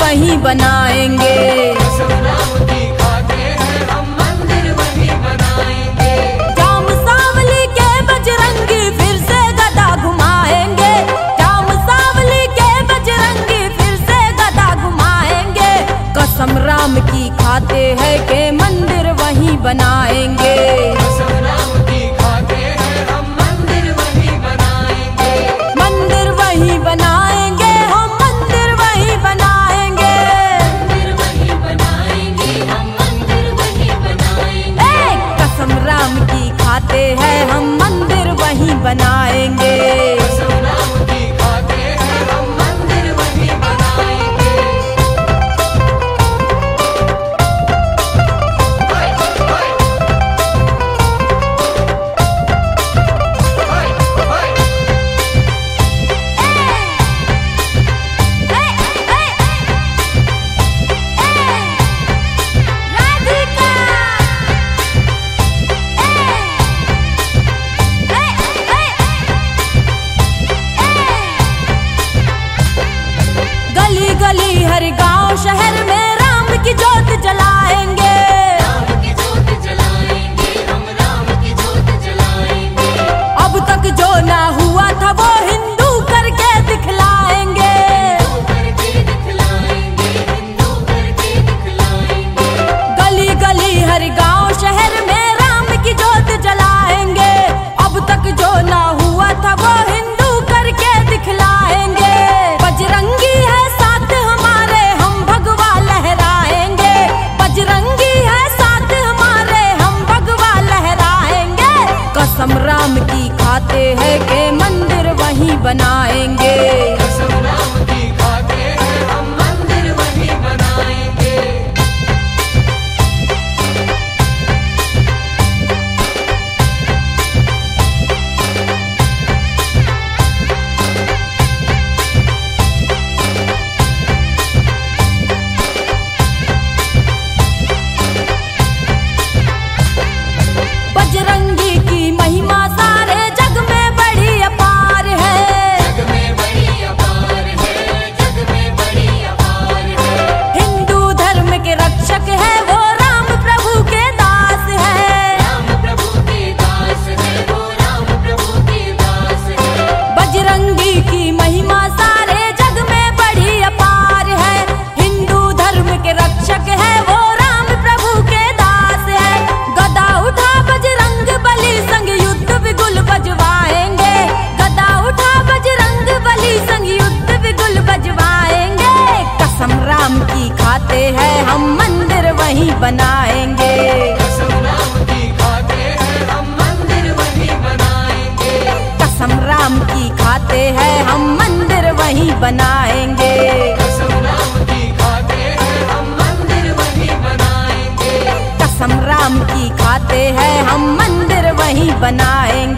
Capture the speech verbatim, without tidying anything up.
वहीं बनाएंगे। कसम राम की खाते हैं हम मंदिर वहीं बनाएंगे। जाम सांवली के बजरंगी फिर से गदा घुमाएंगे। जाम सांवली के बजरंगी फिर से गदा घुमाएंगे। कसम राम की खाते हैं के मंदिर वहीं बनाएंगे। कसम राम की खाते हैं हम मंदिर वहीं बनाएंगे। मंदिर वहीं बनाएंगे, हम मंदिर वहीं बनाएंगे। मंदिर वहीं बनाएंगे, हम मंदिर वहीं बनाएंगे। ए, कसम राम की खाते हैं हम मंदिर वहीं बनाएंगे। कसम राम की खाते हैं हम मंदिर वहीं बनाएंगे। हाय हाय हाय हाय। गली गली हर गांव शहर में राम की जोत जलाएंगे। राम की जोत जलाएंगे, हम राम की जोत जलाएंगे। अब तक जो ना हुआ था वो हिंदू करके दिखलाएंगे। हिंदू करके दिखलाएंगे, हिंदू करके दिखलाएंगे। गली गली हर गांव शहर में राम की जोत जलाएंगे। अब तक जो ना हुआ था वो हिंदू करके दिखलाएंगे। बजरंगी है साथ हमारे, हम भगवा लहराएंगे। बजरंगी है साथ हमारे, हम भगवा लहराएंगे। कसम राम की खाते हैं के मंदिर वहीं बनाएंगे। कसम राम की खाते हैं हम मंदिर वहीं बनाएंगे। बजरंगी की महिमा सारे जग में बड़ी अपार है। जग में बड़ी अपार है, जग में बड़ी अपार है। हिंदू धर्म के रक्षक है वो राम प्रभु के दास है। राम प्रभु के दास है, वो राम प्रभु के दास है। बजरंगी की महिमा सारे जग में बड़ी अपार है। हिंदू धर्म के रक्षक है वो राम प्रभु के दास है। गदा उठा बजरंग बली संग युद्ध बिगुल बजवाएंगे। गदा उठा बजरंग बली संग युद्ध बिगुल बजवाएंगे। कसम राम की खाते हैं हम मंदिर वहीं बनाएंगे। कसम राम की खाते हैं हम मंदिर वहीं बनाएंगे। कसम राम की खाते हैं हम मंदिर वहीं बनाएंगे। कसम राम की खाते हैं हम मंदिर वहीं बनाएंगे। कसम राम की खाते हैं हम मंदिर वहीं बनाएंगे।